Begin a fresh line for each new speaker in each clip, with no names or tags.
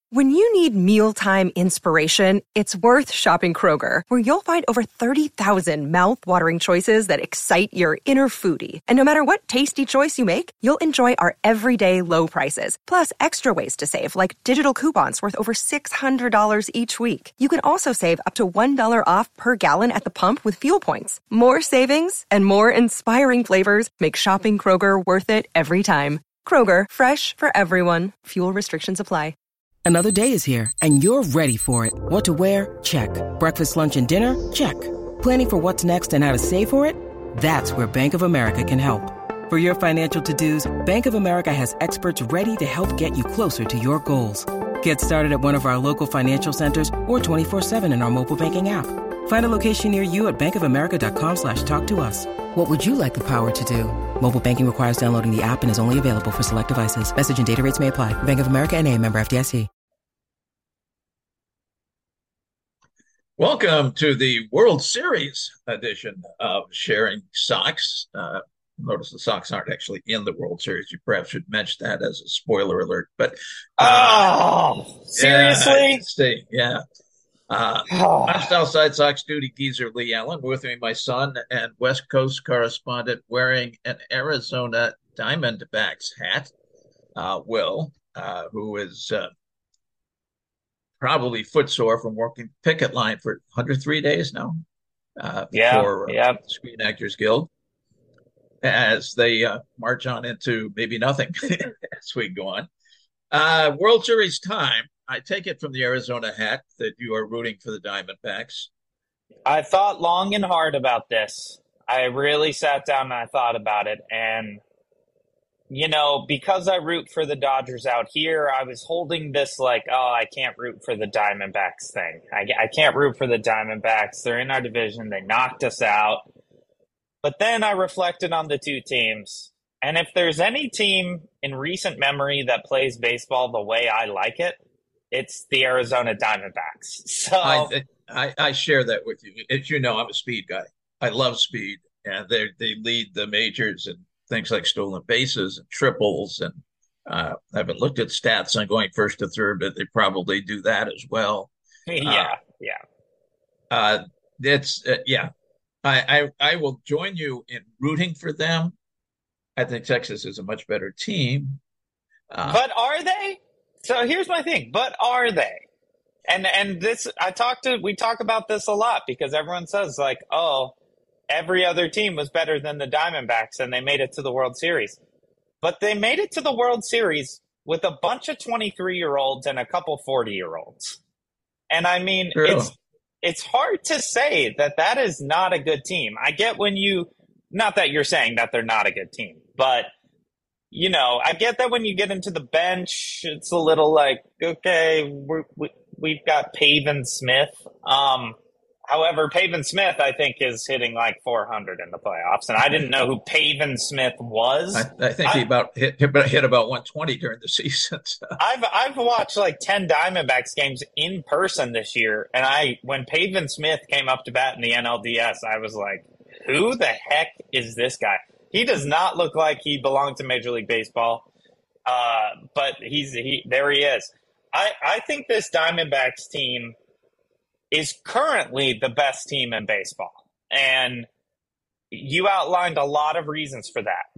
When you need mealtime inspiration, it's worth shopping Kroger, where you'll find over 30,000 mouth-watering choices that excite your inner foodie. And no matter what tasty choice you make, you'll enjoy our everyday low prices, plus extra ways to save, like digital coupons worth over $600 each week. You can also save up to $1 off per gallon at the pump with fuel points. More savings and more inspiring flavors make shopping Kroger worth it every time. Kroger, fresh for everyone. Fuel restrictions apply.
Another day is here, and you're ready for it. What to wear? Check. Breakfast, lunch, and dinner? Check. Planning for what's next and how to save for it? That's where Bank of America can help. For your financial to-dos, Bank of America has experts ready to help get you closer to your goals. Get started at one of our local financial centers or 24/7 in our mobile banking app. Find a location near you at bankofamerica.com/talktous. What would you like the power to do? Mobile banking requires downloading the app and is only available for select devices. Message and data rates may apply. Bank of America N.A., member FDIC.
Welcome to the World Series edition of Sharing Sox. Notice the Sox aren't actually in the World Series. You perhaps should mention that as a spoiler alert. But
seriously?
Yeah. I'm Southside Sox duty geezer Lee Allen. With me, my son and West Coast correspondent wearing an Arizona Diamondbacks hat, Will, who is probably footsore from working picket line for 103 days now for Screen Actors Guild, as they march on into maybe nothing as we go on. World Series time. I take it from the Arizona hat that you are rooting for the Diamondbacks.
I thought long and hard about this. I really sat down and I thought about it. And, you know, because I root for the Dodgers out here, I was holding this like, I can't root for the Diamondbacks thing. I can't root for the Diamondbacks. They're in our division. They knocked us out. But then I reflected on the two teams. And if there's any team in recent memory that plays baseball the way I like it, it's the Arizona Diamondbacks. So
I share that with you. As you know, I'm a speed guy. I love speed, and they lead the majors in things like stolen bases and triples. And I haven't looked at stats on going first to third, but they probably do that as well.
Yeah.
I will join you in rooting for them. I think Texas is a much better team.
But are they? So here's my thing. But are they? And this, we talk about this a lot because everyone says like, oh, every other team was better than the Diamondbacks and they made it to the World Series. But they made it to the World Series with a bunch of 23-year-olds and a couple 40-year-olds. And I mean, it's hard to say that is not a good team. I get not that you're saying that they're not a good team, but you know, I get that when you get into the bench, it's a little like, okay, we've got Pavin Smith. However, Pavin Smith, I think, is hitting like 400 in the playoffs, and I didn't know who Pavin Smith was.
I think he hit about 120 during the season. So.
I've watched like 10 Diamondbacks games in person this year, and when Pavin Smith came up to bat in the NLDS, I was like, who the heck is this guy? He does not look like he belonged to Major League Baseball, but there he is. I think this Diamondbacks team is currently the best team in baseball, and you outlined a lot of reasons for that.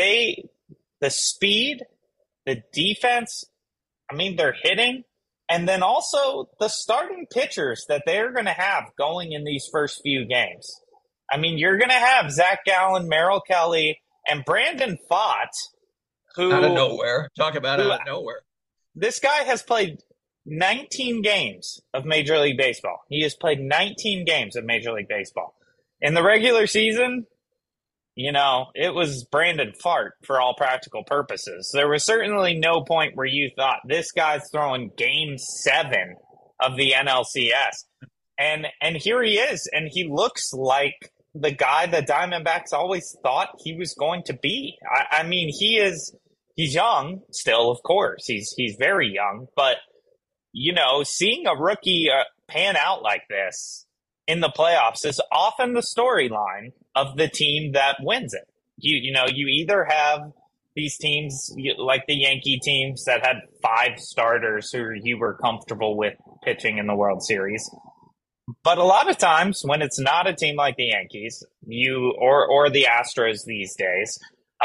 The speed, the defense, I mean, they're hitting, and then also the starting pitchers that they're going to have going in these first few games. I mean, you're going to have Zach Gallen, Merrill Kelly, and Brandon Pfaadt, who
out of nowhere. Talk about out of nowhere.
This guy has played 19 games of Major League Baseball. He has played 19 games of Major League Baseball. In the regular season, you know, it was Brandon Pfaadt for all practical purposes. There was certainly no point where you thought this guy's throwing Game 7 of the NLCS. And here he is, and he looks like the guy the Diamondbacks always thought he was going to be. I mean, he's young still, of course. He's very young, but you know, seeing a rookie pan out like this in the playoffs is often the storyline of the team that wins it. You either have these teams, like the Yankee teams that had 5 starters who you were comfortable with pitching in the World Series. But a lot of times when it's not a team like the Yankees, or the Astros these days,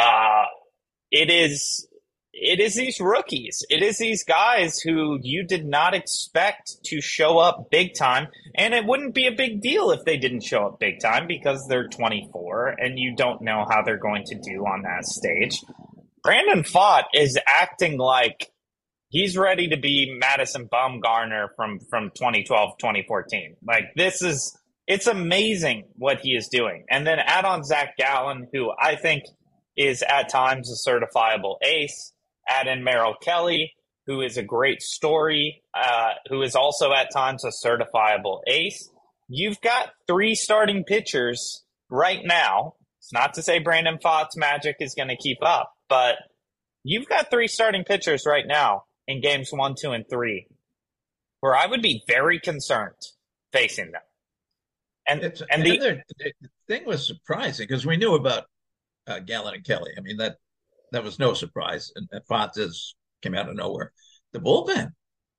it is these rookies. It is these guys who you did not expect to show up big time. And it wouldn't be a big deal if they didn't show up big time because they're 24 and you don't know how they're going to do on that stage. Brandon Pfaadt is acting like he's ready to be Madison Bumgarner from 2012, 2014. Like, it's amazing what he is doing. And then add on Zach Gallen, who I think is at times a certifiable ace. Add in Merrill Kelly, who is a great story, who is also at times a certifiable ace. You've got 3 starting pitchers right now. It's not to say Brandon Pfaadt's magic is going to keep up, but you've got 3 starting pitchers right now in games 1, 2, and 3, where I would be very concerned facing them. And the
thing was surprising because we knew about Gallen and Kelly. I mean, that was no surprise. And Pfaadt came out of nowhere. The bullpen.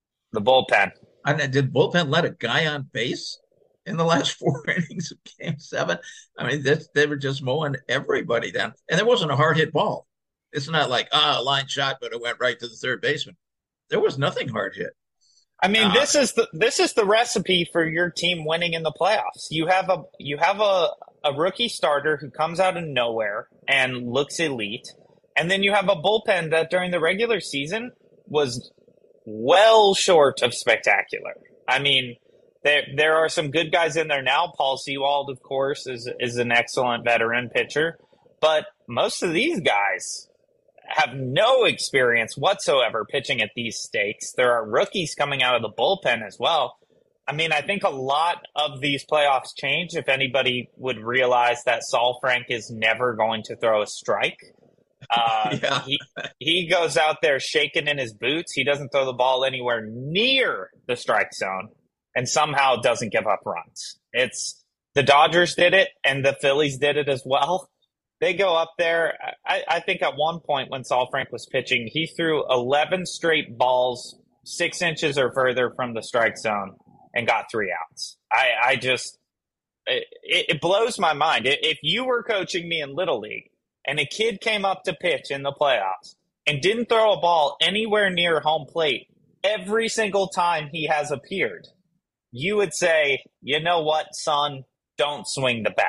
I mean, did bullpen let a guy on base in the last 4 innings of Game 7? I mean, they were just mowing everybody down. And there wasn't a hard hit ball. It's not like, a line shot, but it went right to the third baseman. There was nothing hard hit.
I mean, this is the recipe for your team winning in the playoffs. You have a rookie starter who comes out of nowhere and looks elite, and then you have a bullpen that during the regular season was well short of spectacular. I mean, there are some good guys in there now. Paul Sewald, of course, is an excellent veteran pitcher, but most of these guys have no experience whatsoever pitching at these stakes. There are rookies coming out of the bullpen as well. I mean, I think a lot of these playoffs change if anybody would realize that Saul Frank is never going to throw a strike.
Yeah.
He goes out there shaking in his boots. He doesn't throw the ball anywhere near the strike zone and somehow doesn't give up runs. It's the Dodgers did it and the Phillies did it as well. They go up there. I think at one point when Saul Frank was pitching, he threw 11 straight balls 6 inches or further from the strike zone and got 3 outs. It blows my mind. If you were coaching me in Little League and a kid came up to pitch in the playoffs and didn't throw a ball anywhere near home plate every single time he has appeared, you would say, you know what, son, don't swing the bat.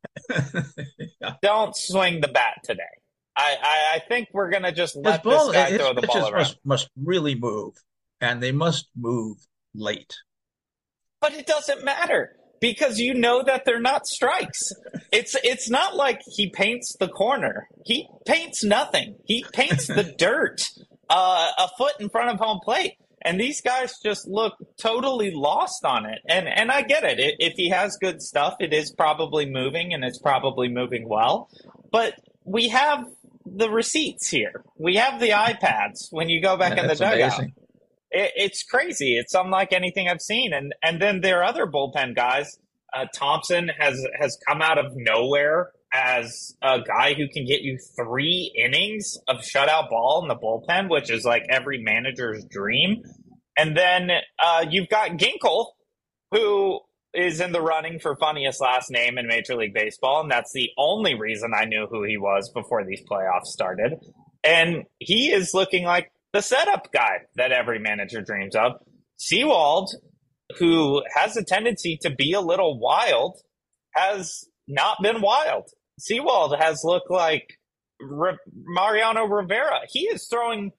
Yeah. Don't swing the bat today. I think we're going to just let this guy throw the ball around.
Must really move, and they must move late.
But it doesn't matter because you know that they're not strikes. It's not like he paints the corner. He paints nothing. He paints the dirt a foot in front of home plate. And these guys just look totally lost on it. And I get it. If he has good stuff, it is probably moving, and it's probably moving well. But we have the receipts here. We have the iPads when you go back in the dugout. It's crazy. It's unlike anything I've seen. And then there are other bullpen guys. Thompson has come out of nowhere as a guy who can get you 3 innings of shutout ball in the bullpen, which is like every manager's dream. And then you've got Ginkel, who is in the running for funniest last name in Major League Baseball, and that's the only reason I knew who he was before these playoffs started. And he is looking like the setup guy that every manager dreams of. Sewald, who has a tendency to be a little wild, has not been wild. Sewald has looked like Mariano Rivera. He is throwing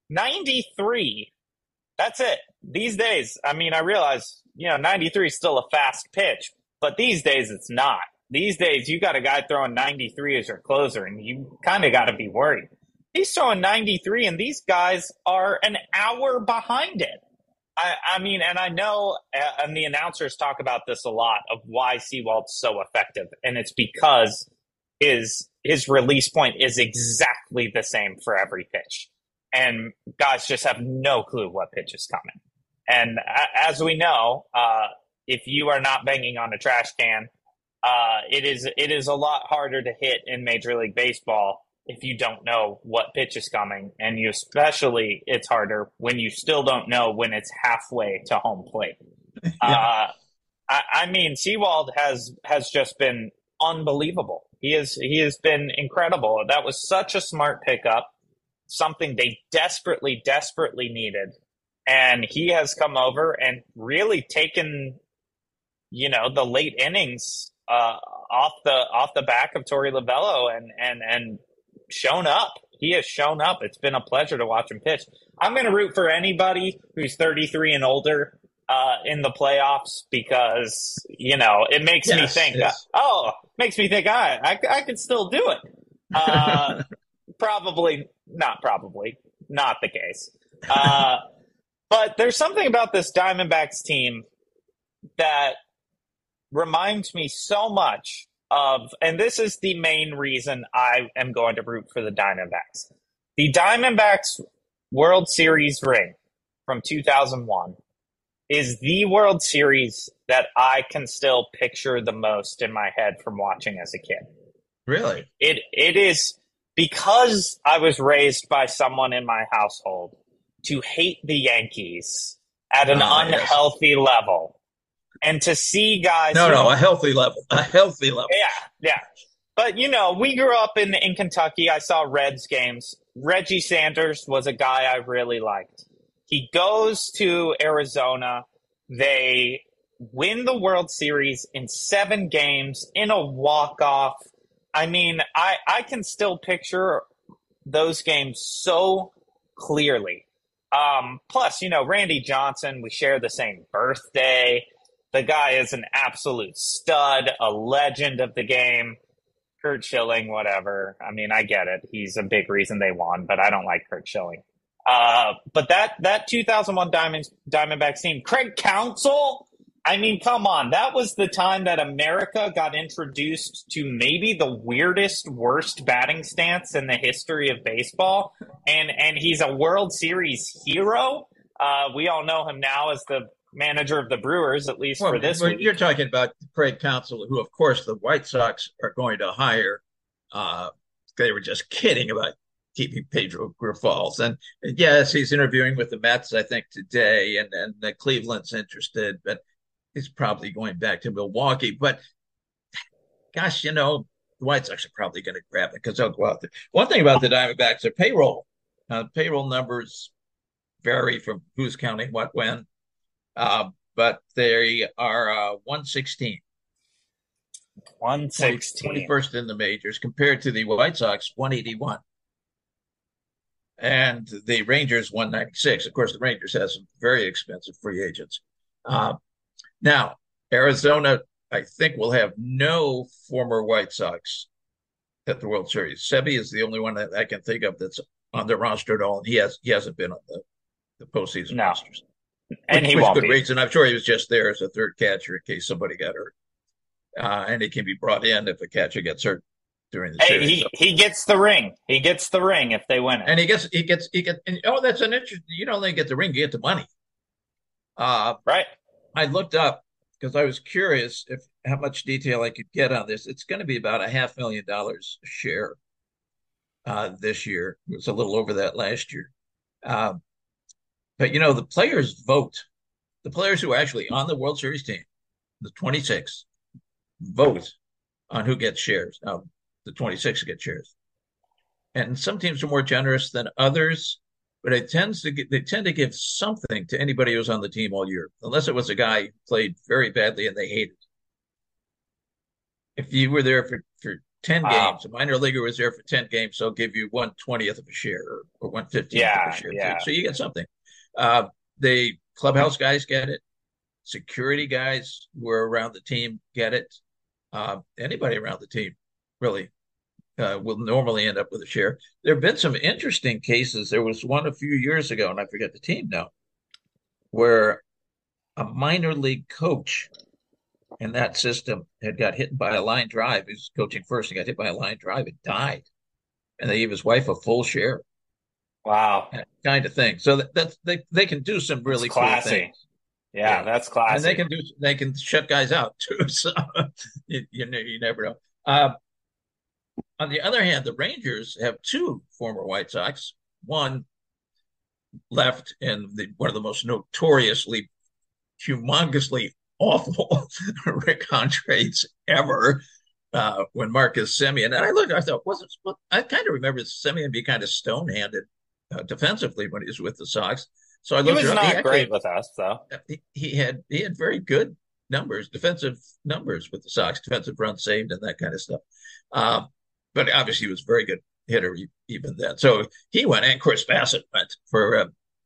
93. That's it. These days, I mean, I realize, 93 is still a fast pitch, but these days it's not. These days, you got a guy throwing 93 as your closer, and you kind of got to be worried. He's throwing 93, and these guys are an hour behind it. I mean, and I know, and the announcers talk about this a lot, of why Sewald's so effective, and it's because his release point is exactly the same for every pitch. And guys just have no clue what pitch is coming. And as we know, if you are not banging on a trash can, it is a lot harder to hit in Major League Baseball if you don't know what pitch is coming, and it's harder when you still don't know when it's halfway to home plate. Yeah. I mean, Sewald has just been unbelievable. He has been incredible. That was such a smart pickup, something they desperately needed. And he has come over and really taken, the late innings off the back of Torey Lovullo and shown up. He has shown up. It's been a pleasure to watch him pitch. I'm going to root for anybody who's 33 and older in the playoffs because, it makes me think, makes me think I could still do it. Probably not the case. But there's something about this Diamondbacks team that reminds me so much of, and this is the main reason I am going to root for the Diamondbacks. The Diamondbacks World Series ring from 2001 is the World Series that I can still picture the most in my head from watching as a kid.
Really?
It is because I was raised by someone in my household to hate the Yankees at an unhealthy level. And to see guys...
a healthy level. A healthy level.
Yeah. But, we grew up in Kentucky. I saw Reds games. Reggie Sanders was a guy I really liked. He goes to Arizona. They win the World Series in 7 games in a walk-off. I mean, I can still picture those games so clearly. Plus, Randy Johnson, we share the same birthday. The guy is an absolute stud, a legend of the game. Curt Schilling, whatever. I mean, I get it. He's a big reason they won, but I don't like Curt Schilling. But that 2001 Diamondbacks team, Craig Counsell, I mean, come on. That was the time that America got introduced to maybe the worst batting stance in the history of baseball. And he's a World Series hero. We all know him now as the manager of the Brewers, at least for this week.
You're talking about Craig Counsell, who, of course, the White Sox are going to hire. They were just kidding about keeping Pedro Grifol. And yes, he's interviewing with the Mets, I think, today, and the Cleveland's interested, but he's probably going back to Milwaukee. But gosh, the White Sox are probably going to grab it because they'll go out there. One thing about the Diamondbacks, their payroll. Payroll numbers vary from who's counting what when, but they are 116.
116.
21st in the majors compared to the White Sox, 181. And the Rangers, 196. Of course, the Rangers has some very expensive free agents. Now, Arizona, I think, will have no former White Sox at the World Series. Sebi is the only one that I can think of that's on the roster at all, and he hasn't been on the postseason rosters.
And he won't
good
be.
Reason. I'm sure he was just there as a third catcher in case somebody got hurt. And he can be brought in if a catcher gets hurt during the series.
He gets the ring. He gets the ring if they win it.
And he gets. And, that's an interesting. You don't only get the ring, you get the money.
Right.
I looked up because I was curious how much detail I could get on this. It's going to be about $500,000 a share this year. It was a little over that last year. But the players vote. The players who are actually on the World Series team, the 26, vote on who gets shares. Now, the 26 get shares, and some teams are more generous than others. But they tend to give something to anybody who's on the team all year, unless it was a guy who played very badly and they hated. If you were there for 10 games, a minor leaguer was there for 10 games, so I'll give you 1/20th of a share or 1/15th of a share.
Yeah.
So you get something. The clubhouse guys get it. Security guys who are around the team get it. Anybody around the team really will normally end up with a share. There have been some interesting cases. There was one a few years ago, and I forget the team now, where a minor league coach in that system had got hit by a line drive. He was coaching first and got hit by a line drive and died. And they gave his wife a full share.
Wow.
That kind of thing. So they can do some really cool things.
Yeah, that's classy.
And they can shut guys out too. So you never know. On the other hand, the Rangers have two former White Sox. One left in one of the most notoriously, humongously awful Rick Hahn trades ever, when Marcus Semien. And I thought, I kind of remember Semien be kind of stone-handed defensively when he was with the Sox. So I looked.
He was not great with us, though.
He had very good numbers, defensive numbers with the Sox, defensive runs saved and that kind of stuff. But obviously he was a very good hitter even then. So he went, and Chris Bassett went for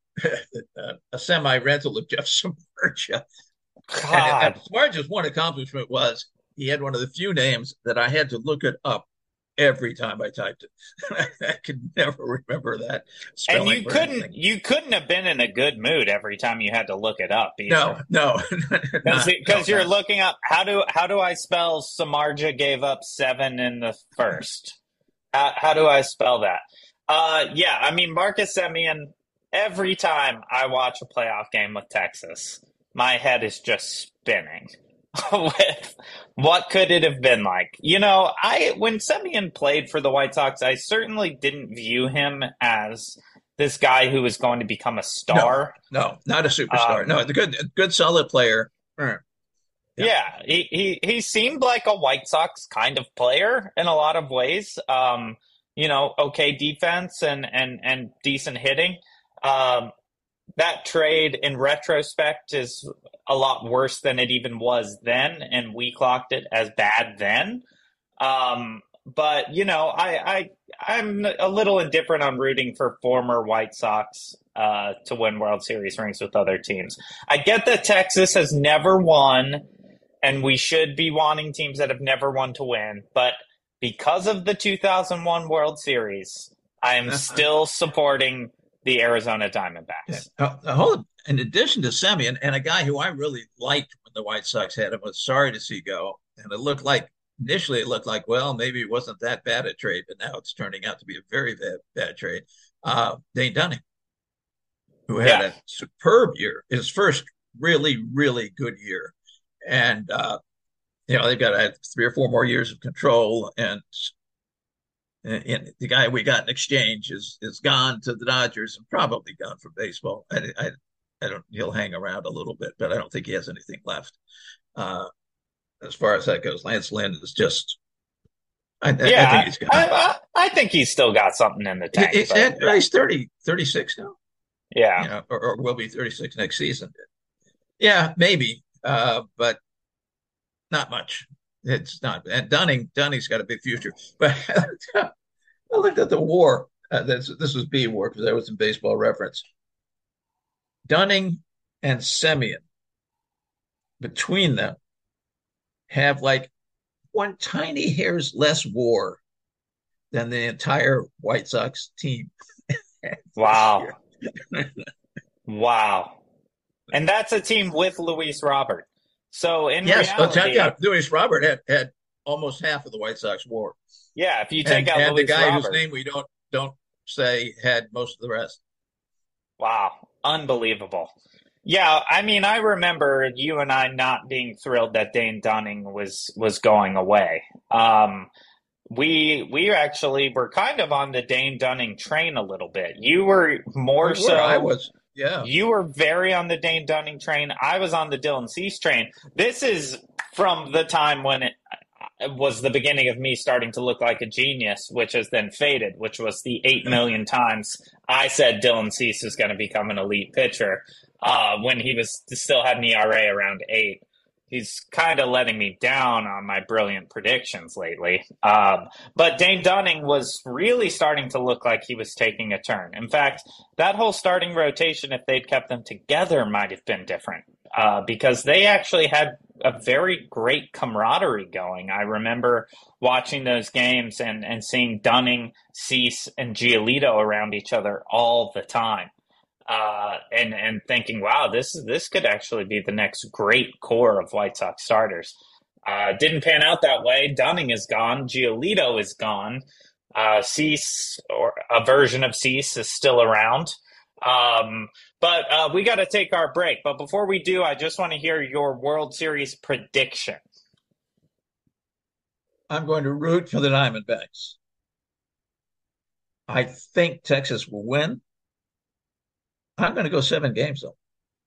a semi-rental of Jeff Samardzija. And Samardzija's one accomplishment was he had one of the few names that I had to look it up every time I typed it. I could never remember that spelling.
And you couldn't have been in a good mood every time you had to look it up either.
No.
Because you're looking up how do I spell Samardzija gave up 7 in the first? How do I spell that? Yeah, I mean, Marcus Semien, every time I watch a playoff game with Texas, my head is just spinning with what could it have been like. You know, when Semien played for the White Sox, I certainly didn't view him as this guy who was going to become a star.
No, not a superstar. No, the good solid player.
Yeah, he seemed like a White Sox kind of player in a lot of ways. You know, okay defense and decent hitting. That trade, in retrospect, is a lot worse than it even was then, and we clocked it as bad then. But, you know, I'm a little indifferent on rooting for former White Sox to win World Series rings with other teams. I get that Texas has never won, and we should be wanting teams that have never won to win, but because of the 2001 World Series, I am still supporting the Arizona Diamondbacks.
In addition to Semien, and a guy who I really liked when the White Sox had him, was sorry to see go. And initially it looked like, well, maybe it wasn't that bad a trade, but now it's turning out to be a very bad trade. Dane Dunning, who had a superb year, his first really, really good year. And, they've got 3 or 4 more years of control, and the guy we got in exchange is gone to the Dodgers and probably gone from baseball. I don't. He'll hang around a little bit, but I don't think he has anything left. As far as that goes, Lance Lynn is just. I think he's gone.
I think he's still got something in the tank.
He's 36 now.
Yeah,
or will be 36 next season. Yeah, maybe, but not much. It's not. And Dunning's got a big future. But I looked at the WAR. This was B WAR because I was in Baseball Reference. Dunning and Semien, between them, have like one tiny hair's less WAR than the entire White Sox team.
Wow. Wow. And that's a team with Luis Robert. So in reality,
Luis Robert had almost half of the White Sox WAR.
Yeah, if you take out
Luis
Robert,
the guy whose name we don't say had most of the rest. Wow,
unbelievable. Yeah, I mean, I remember you and I not being thrilled that Dane Dunning was going away. We actually were kind of on the Dane Dunning train a little bit. You were more so.
I was. Yeah.
You were very on the Dane Dunning train. I was on the Dylan Cease train. This is from the time when it was the beginning of me starting to look like a genius, which has then faded, which was the 8 million times I said Dylan Cease is going to become an elite pitcher when he still had an ERA around 8. He's kind of letting me down on my brilliant predictions lately. But Dane Dunning was really starting to look like he was taking a turn. In fact, that whole starting rotation, if they'd kept them together, might have been different because they actually had a very great camaraderie going. I remember watching those games and seeing Dunning, Cease, and Giolito around each other all the time. And thinking, wow, this could actually be the next great core of White Sox starters. Didn't pan out that way. Dunning is gone. Giolito is gone. Cease, or a version of Cease, is still around. But we got to take our break. But before we do, I just want to hear your World Series prediction.
I'm going to root for the Diamondbacks. I think Texas will win. I'm going to go 7 games, though.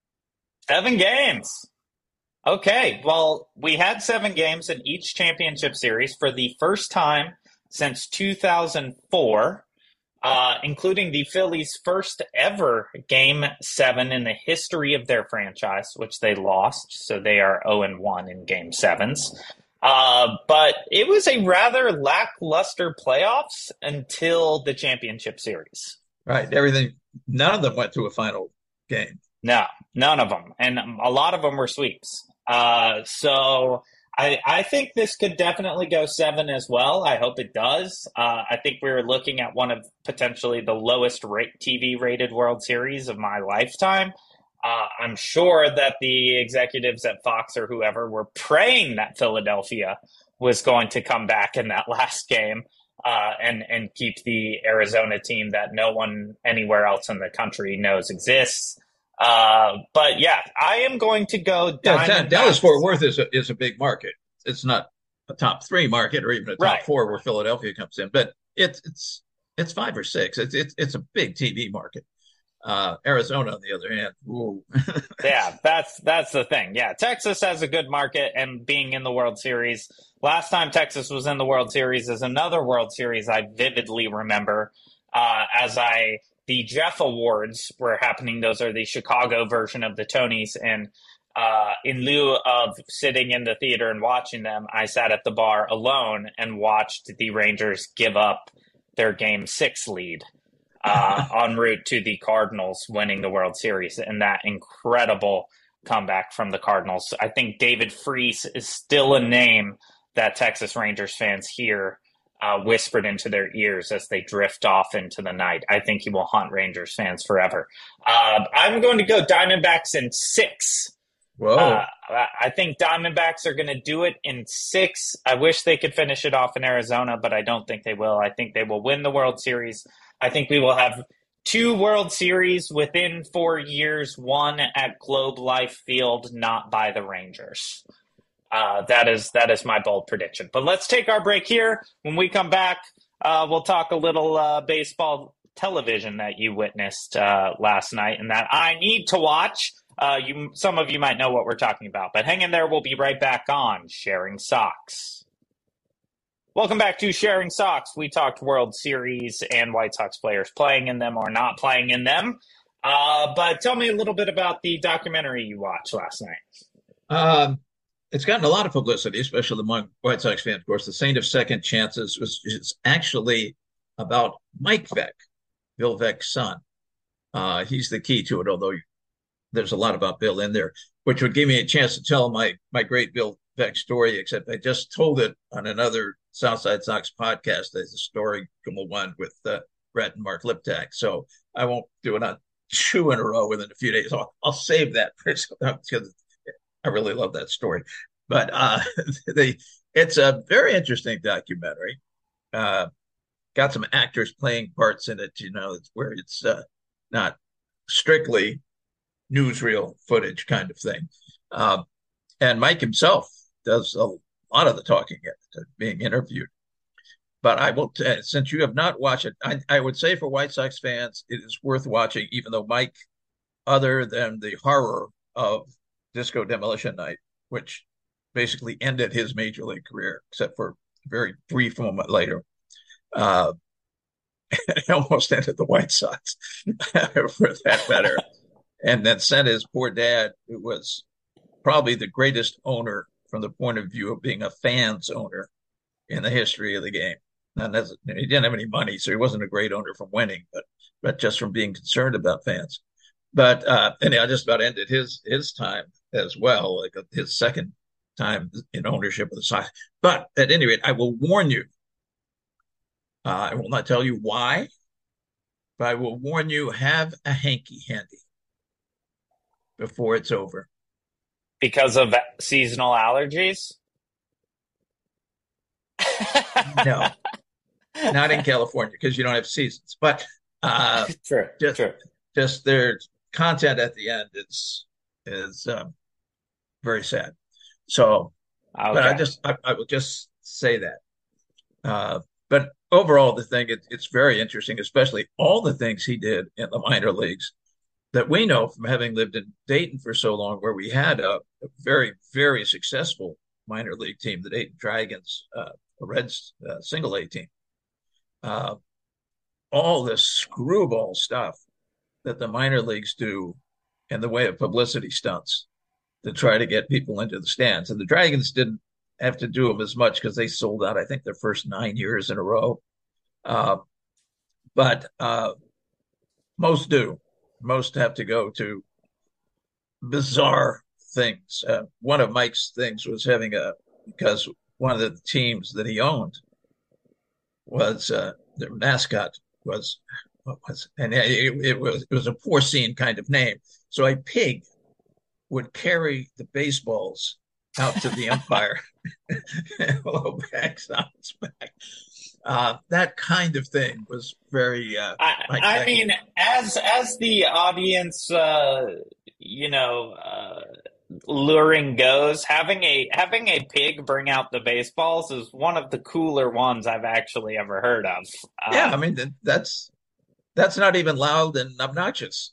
7 games. Okay, well, we had 7 games in each championship series for the first time since 2004, including the Phillies' first ever Game 7 in the history of their franchise, which they lost, so they are 0-1 in Game 7s. But it was a rather lackluster playoffs until the championship series.
Right, none of them went to a final game.
No, none of them. And a lot of them were sweeps. So I think this could definitely go 7 as well. I hope it does. I think we're looking at one of potentially the lowest TV rated World Series of my lifetime. I'm sure that the executives at Fox or whoever were praying that Philadelphia was going to come back in that last game and keep the Arizona team that no one anywhere else in the country knows exists. But yeah, I am going to go Diamondbacks.
Dallas-Fort Worth is a big market. It's not a top 3 market or even a top 4 where Philadelphia comes in, but it's 5 or 6. It's a big TV market. Arizona, on the other hand, ooh.
Yeah, that's the thing. Yeah, Texas has a good market, and being in the World Series. Last time Texas was in the World Series is another World Series I vividly remember the Jeff Awards were happening. Those are the Chicago version of the Tonys. And in lieu of sitting in the theater and watching them, I sat at the bar alone and watched the Rangers give up their Game 6 lead en route to the Cardinals winning the World Series. And that incredible comeback from the Cardinals. I think David Freese is still a name that Texas Rangers fans hear whispered into their ears as they drift off into the night. I think he will haunt Rangers fans forever. I'm going to go Diamondbacks in 6.
Whoa.
I think Diamondbacks are going to do it in 6. I wish they could finish it off in Arizona, but I don't think they will. I think they will win the World Series. I think we will have 2 World Series within 4 years, one at Globe Life Field, not by the Rangers. That is my bold prediction. But let's take our break here. When we come back, we'll talk a little baseball television that you witnessed last night and that I need to watch. Some of you might know what we're talking about, but hang in there. We'll be right back on Sharing Sox. Welcome back to Sharing Sox. We talked World Series and White Sox players playing in them or not playing in them. But tell me a little bit about the documentary you watched last night.
It's gotten a lot of publicity, especially among White Sox fans. Of course, The Saint of Second Chances is actually about Mike Veeck, Bill Veeck's son. He's the key to it, although there's a lot about Bill in there, which would give me a chance to tell my great Bill Veeck story, except I just told it on another Southside Sox podcast. There's a story one with Brett and Mark Liptak. So I won't do it on 2 in a row within a few days. I'll save that because I really love that story. But it's a very interesting documentary. Got some actors playing parts in it, where it's not strictly newsreel footage kind of thing. And Mike himself does a lot of the talking being interviewed. But I will, since you have not watched it, I would say for White Sox fans, it is worth watching, even though Mike, other than the horror of Disco Demolition Night, which basically ended his major league career, except for a very brief moment later. It almost ended the White Sox, for that matter. And then sent his poor dad, who was probably the greatest owner from the point of view of being a fan's owner in the history of the game. And he didn't have any money, so he wasn't a great owner from winning, but just from being concerned about fans. But anyhow, just about ended his time as well, like his second time in ownership of the Sox. But at any rate, I will warn you. I will not tell you why, but I will warn you: have a hanky handy before it's over.
Because of seasonal allergies?
No, not in California because you don't have seasons. But
Sure.
Just their content at the end is very sad. So, okay. But I will just say that But overall, it's very interesting, especially all the things he did in the minor leagues that we know from having lived in Dayton for so long, where we had a very, very successful minor league team, the Dayton Dragons, a Reds single A team. All this screwball stuff that the minor leagues do in the way of publicity stunts to try to get people into the stands. And the Dragons didn't have to do them as much because they sold out, I think, their first 9 years in a row. But most do. Most have to go to bizarre things. One of Mike's things was because one of the teams that he owned was their mascot was, and it was a porcine kind of name. So a pig would carry the baseballs out to the umpire and blow bags on its back. That kind of thing was very.
I mean, as the audience, luring goes, having a pig bring out the baseballs is one of the cooler ones I've actually ever heard of.
Yeah, I mean that's not even loud and obnoxious.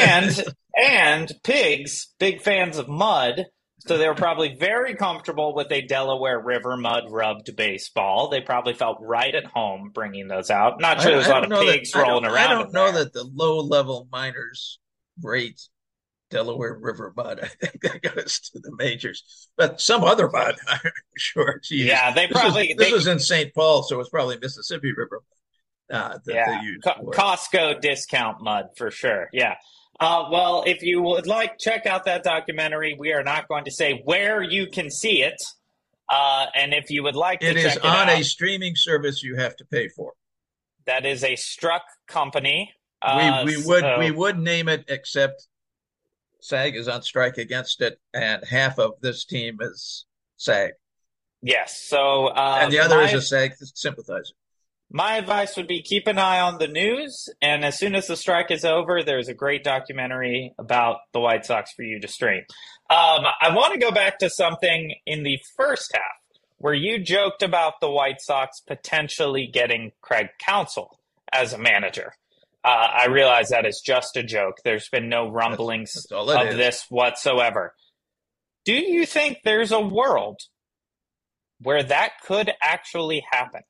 and pigs, big fans of mud. So they were probably very comfortable with a Delaware River mud rubbed baseball. They probably felt right at home bringing those out. Not sure there's a lot of pigs rolling around.
I don't know that the low-level minors rate Delaware River mud. I think that goes to the majors. But some other mud, I'm sure. Geez.
Yeah,
This was in St. Paul, so it's probably Mississippi River that they used.
Costco discount mud for sure. Yeah. Well, if you would like, check out that documentary. We are not going to say where you can see it. And if you would like to check it out. It is on
a streaming service you have to pay for.
That is a Struck company.
We would name it, except SAG is on strike against it, and half of this team is SAG.
Yes. So
and the other is a SAG sympathizer.
My advice would be keep an eye on the news, and as soon as the strike is over, there's a great documentary about the White Sox for you to stream. I want to go back to something in the first half where you joked about the White Sox potentially getting Craig Counsell as a manager. I realize that is just a joke. There's been no rumblings of this whatsoever. Do you think there's a world where that could actually happen?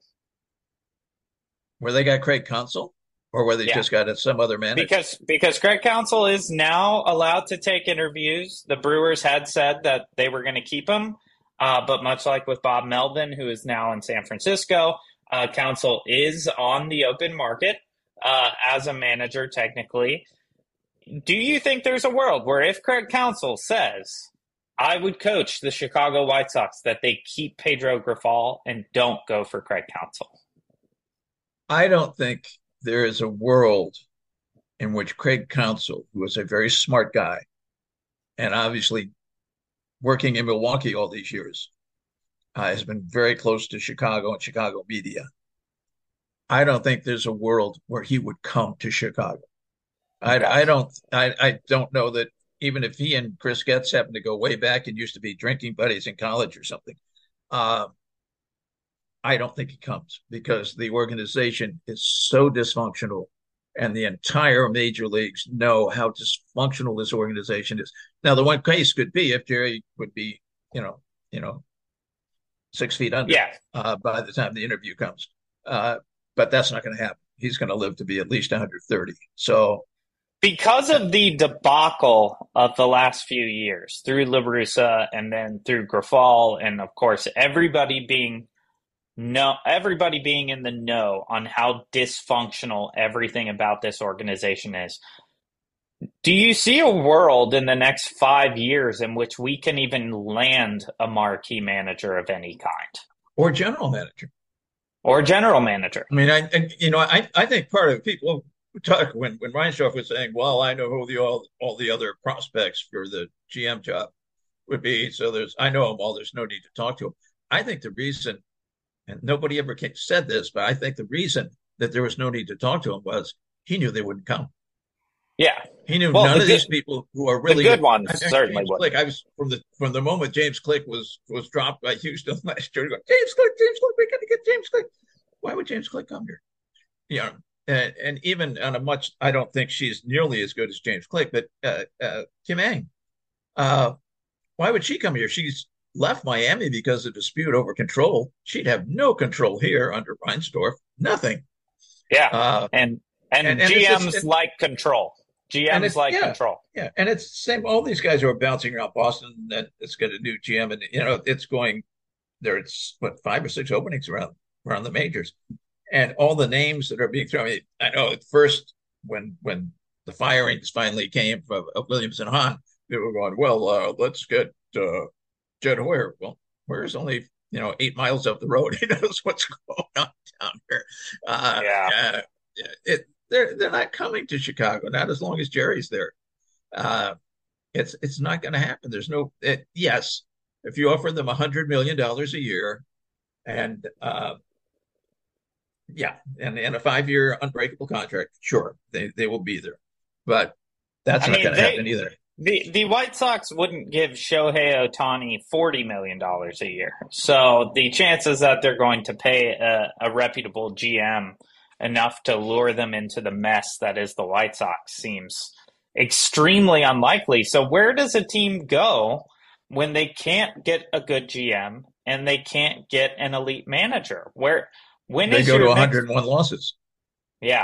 Where they got Craig Counsell, or where they just got some other manager?
Because Craig Counsell is now allowed to take interviews. The Brewers had said that they were going to keep him, but much like with Bob Melvin, who is now in San Francisco, Counsell is on the open market as a manager, technically. Do you think there's a world where if Craig Counsell says, I would coach the Chicago White Sox, that they keep Pedro Grifol and don't go for Craig Counsell?
I don't think there is a world in which Craig Counsell, who is a very smart guy, and obviously working in Milwaukee all these years, has been very close to Chicago and Chicago media. I don't think there's a world where he would come to Chicago. I don't know that even if he and Chris Getz happen to go way back and used to be drinking buddies in college or something, I don't think he comes because the organization is so dysfunctional, and the entire major leagues know how dysfunctional this organization is. Now, the one case could be if Jerry would be, 6 feet under by the time the interview comes. But that's not going to happen. He's going to live to be at least 130. So,
because of the debacle of the last few years through La Russa and then through Grifol, and of course everybody being in the know on how dysfunctional everything about this organization is, do you see a world in the next 5 years in which we can even land a marquee manager of any kind?
Or general manager.
I
mean, I think part of people talk when Reinsdorf was saying, well, I know who all the other prospects for the GM job would be. So I know them all. There's no need to talk to them. I think the reason, and nobody ever said this, but I think the reason that there was no need to talk to him was he knew they wouldn't come.
Yeah.
He knew none of these people who are really
the good ones. Certainly
would. Click. I was from the moment James Click was dropped by Houston last year. James Click, we got to get James Click. Why would James Click come here? You know, and even on a much, I don't think she's nearly as good as James Click, but Kim Ng, why would she come here? She's left Miami because of dispute over control. She'd have no control here under Reinsdorf. Nothing.
Yeah, and GMs like control. GMs like control.
Yeah, and it's the same. All these guys who are bouncing around Boston, and it's got a new GM, and it's going. There's 5 or 6 openings around the majors, and all the names that are being thrown. I mean, I know at first when the firings finally came of Williams and Hahn, they were going, well, let's get Jed Hoyer. Well, Hoyer's only 8 miles up the road. He knows what's going on down here. They're not coming to Chicago, not as long as Jerry's there. It's not going to happen. There's no yes, if you offer them $100 million a year, and and a 5-year unbreakable contract, sure, they will be there, but that's not going to happen either.
The White Sox wouldn't give Shohei Ohtani $40 million a year, so the chances that they're going to pay a reputable GM enough to lure them into the mess that is the White Sox seems extremely unlikely. So where does a team go when they can't get a good GM and they can't get an elite manager? When
they go to 101 losses?
Yeah,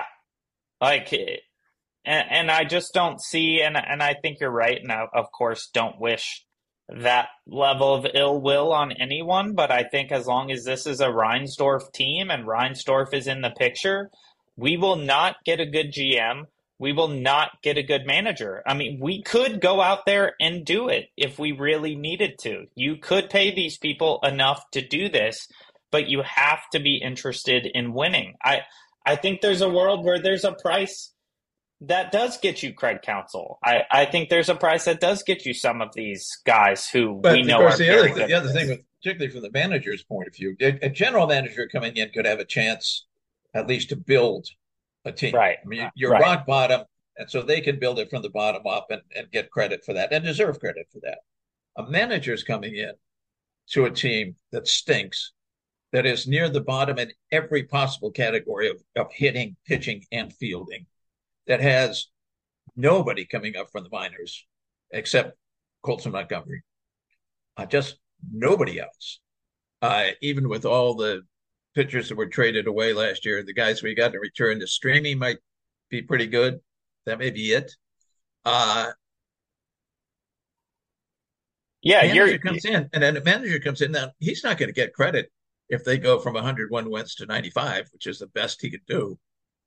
and I just don't see, and I think you're right, and I, of course, don't wish that level of ill will on anyone, but I think as long as this is a Reinsdorf team and Reinsdorf is in the picture, we will not get a good GM. We will not get a good manager. I mean, we could go out there and do it if we really needed to. You could pay these people enough to do this, but you have to be interested in winning. I think there's a world where there's a price that does get you Craig Counsell. I think there's a price that does get you some of these guys who we know are very good.
The other thing, particularly from the manager's point of view, a general manager coming in could have a chance at least to build a team.
Right.
I mean, you're rock bottom, and so they can build it from the bottom up and get credit for that and deserve credit for that. A manager's coming in to a team that stinks, that is near the bottom in every possible category of hitting, pitching, and fielding, that has nobody coming up from the minors except Colson Montgomery. Just nobody else. Even with all the pitchers that were traded away last year, the guys we got in return, the Streamy might be pretty good. That may be it. Manager comes in, and then the manager comes in. Now, he's not going to get credit if they go from 101 wins to 95, which is the best he could do.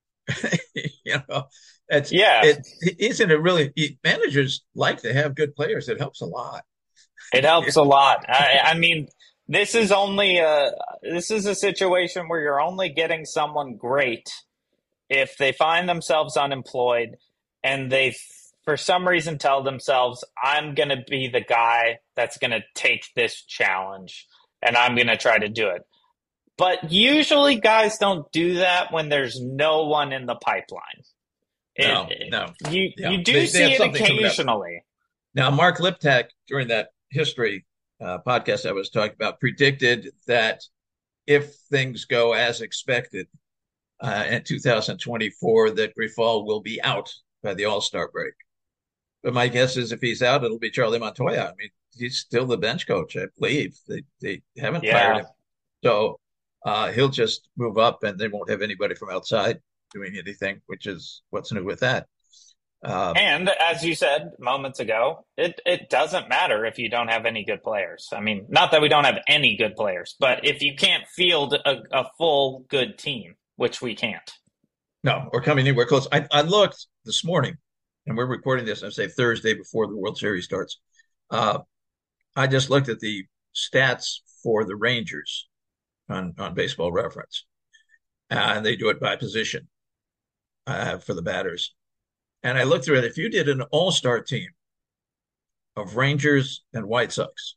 Managers like to have good players. It helps a lot.
It helps a lot. I mean, this is a situation where you're only getting someone great if they find themselves unemployed and they, for some reason, tell themselves, I'm going to be the guy that's going to take this challenge and I'm going to try to do it. But usually guys don't do that when there's no one in the pipeline.
No.
You do see it occasionally.
Now, Mark Liptak, during that history podcast I was talking about, predicted that if things go as expected in 2024, that Grifol will be out by the All-Star break. But my guess is if he's out, it'll be Charlie Montoya. I mean, he's still the bench coach, I believe. They haven't fired him. So he'll just move up and they won't have anybody from outside doing anything, which is what's new with that.
And as you said moments ago, it doesn't matter if you don't have any good players. I mean, not that we don't have any good players, but if you can't field a full good team, which we can't.
No, we're coming anywhere close. I looked this morning, and we're recording this, I say Thursday before the World Series starts. I just looked at the stats for the Rangers on Baseball Reference. And they do it by position for the batters. And I looked through it. If you did an all-star team of Rangers and White Sox,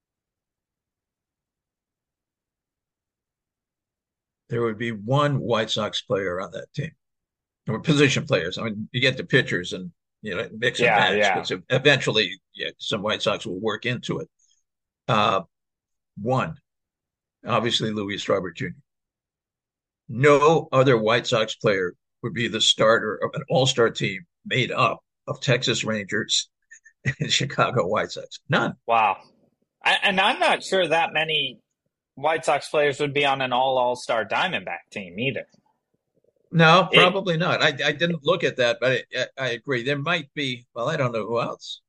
there would be one White Sox player on that team. Or position players. I mean, you get the pitchers, and mix and match, because eventually some White Sox will work into it. One, obviously Luis Robert Jr. No other White Sox player would be the starter of an all-star team made up of Texas Rangers and Chicago White Sox. None.
Wow. And I'm not sure that many White Sox players would be on an all-star Diamondback team either.
No, probably not. I didn't look at that, but I agree. There might be. Well, I don't know who else.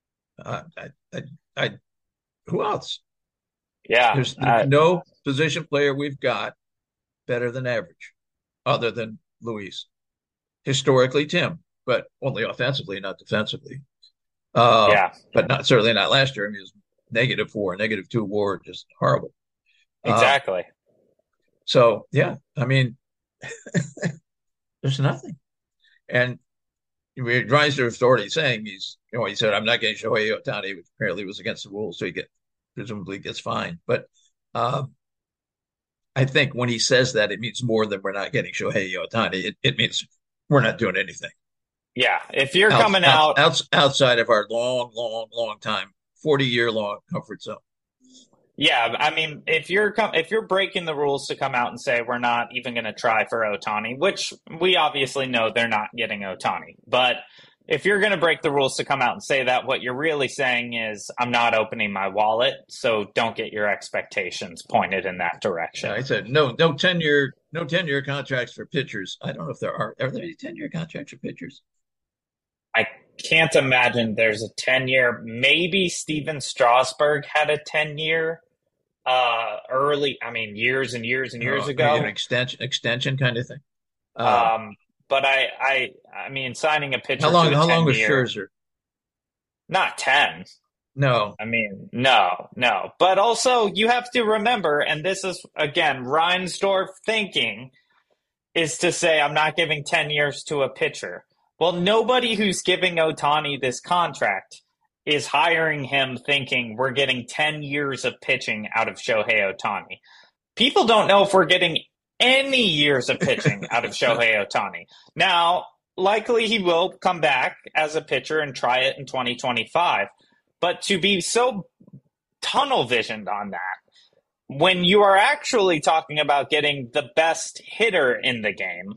Who else?
Yeah,
there's no position player we've got better than average, other than Luis. Historically, Tim, but only offensively, not defensively. But certainly not last year. I mean, it was -4, -2 WAR, just horrible.
Exactly.
So yeah, I mean, there's nothing. And Dreiser was already saying he said, I'm not getting Shohei Ohtani, which apparently was against the rules, so presumably gets fined. But I think when he says that, it means more than we're not getting Shohei Ohtani. It means we're not doing anything.
Yeah, if you're coming out
outside of our long time, 40-year long comfort zone.
Yeah, I mean, if you're breaking the rules to come out and say we're not even going to try for Ohtani, which we obviously know they're not getting Ohtani, but if you're going to break the rules to come out and say that, what you're really saying is I'm not opening my wallet, so don't get your expectations pointed in that direction.
Yeah, I said no 10-year contracts for pitchers. I don't know if there are there any 10-year contracts for pitchers?
I can't imagine there's a 10-year. Maybe Steven Strasburg had a 10-year early. I mean, years and years and years ago.
An extension kind of thing.
But I mean, signing a pitcher.
How long was Scherzer?
Not 10.
No.
I mean, no. But also, you have to remember, and this is again Reinsdorf thinking, is to say I'm not giving 10 years to a pitcher. Well, nobody who's giving Ohtani this contract is hiring him thinking we're getting 10 years of pitching out of Shohei Ohtani. People don't know if we're getting any years of pitching out of Shohei Ohtani. Now, likely he will come back as a pitcher and try it in 2025. But to be so tunnel visioned on that, when you are actually talking about getting the best hitter in the game,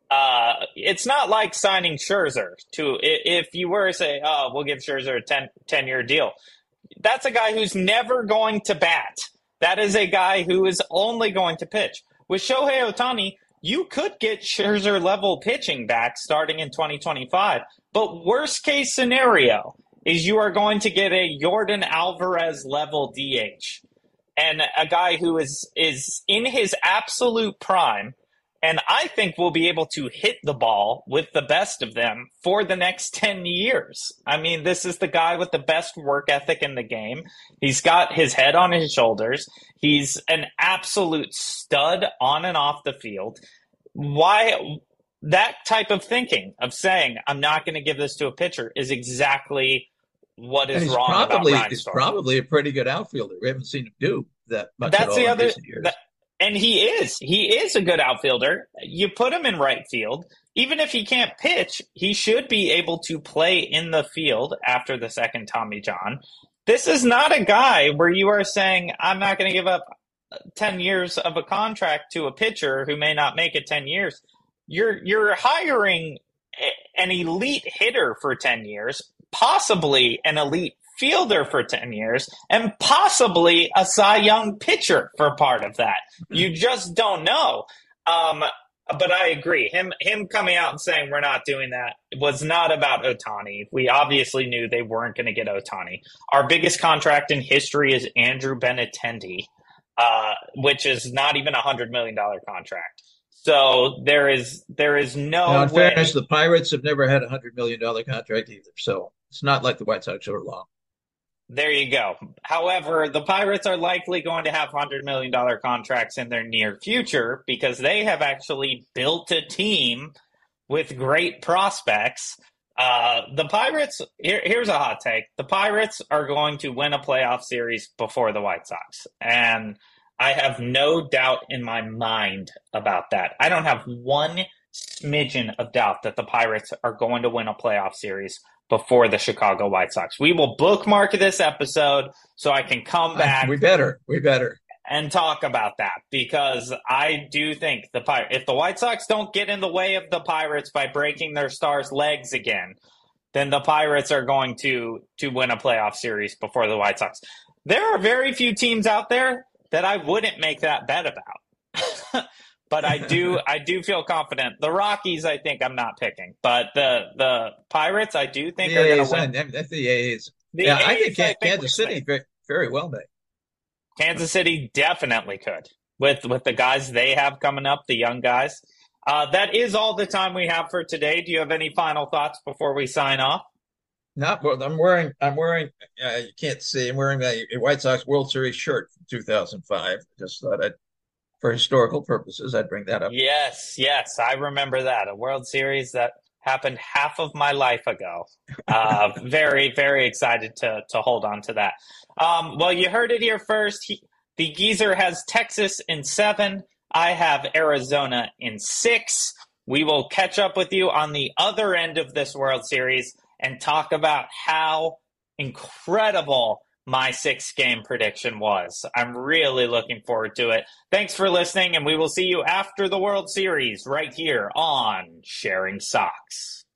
it's not like signing Scherzer if you were to say, we'll give Scherzer a 10-year deal. That's a guy who's never going to bat. That is a guy who is only going to pitch. With Shohei Ohtani, you could get Scherzer level pitching back starting in 2025. But worst case scenario is you are going to get a Yordan Alvarez level DH and a guy who is in his absolute prime. And I think we'll be able to hit the ball with the best of them for the next 10 years. I mean, this is the guy with the best work ethic in the game. He's got his head on his shoulders. He's an absolute stud on and off the field. Why that type of thinking of saying, I'm not going to give this to a pitcher is exactly what is wrong about Reinsdorf.
He's probably a pretty good outfielder. We haven't seen him do that much at all in recent years.
And he is a good outfielder. You put him in right field. Even if he can't pitch, he should be able to play in the field after the second Tommy John. This is not a guy where you are saying, I'm not going to give up 10 years of a contract to a pitcher who may not make it 10 years. You're hiring an elite hitter for 10 years, possibly an elite fielder for 10 years, and possibly a Cy Young pitcher for part of that. You just don't know. But I agree. Him coming out and saying we're not doing that was not about Ohtani. We obviously knew they weren't going to get Ohtani. Our biggest contract in history is Andrew Benintendi, which is not even a $100 million contract. So there is no
in fairness, the Pirates have never had a $100 million contract either. So it's not like the White Sox are long.
There you go. However, the Pirates are likely going to have $100 million contracts in their near future because they have actually built a team with great prospects. The Pirates, here's a hot take. The Pirates are going to win a playoff series before the White Sox. And I have no doubt in my mind about that. I don't have one smidgen of doubt that the Pirates are going to win a playoff series before the Chicago White Sox. We will bookmark this episode so I can come back.
We better.
And talk about that, because I do think if the White Sox don't get in the way of the Pirates by breaking their stars' legs again, then the Pirates are going to win a playoff series before the White Sox. There are very few teams out there that I wouldn't make that bet about. But I do feel confident. The Rockies, I think I'm not picking. But the Pirates, I do think are going to win.
That's the A's. I think Kansas City very well may.
Kansas City definitely could with the guys they have coming up, the young guys. That is all the time we have for today. Do you have any final thoughts before we sign off?
Not well. I'm wearing. You can't see. I'm wearing a White Sox World Series shirt from 2005. Just thought for historical purposes, I'd bring that up.
Yes, I remember that. A World Series that happened half of my life ago. Very, very excited to hold on to that. Well, you heard it here first. The Geezer has Texas in 7. I have Arizona in 6. We will catch up with you on the other end of this World Series and talk about how incredible my 6-game prediction was. I'm really looking forward to it. Thanks for listening, and we will see you after the World Series right here on Sharing Sox.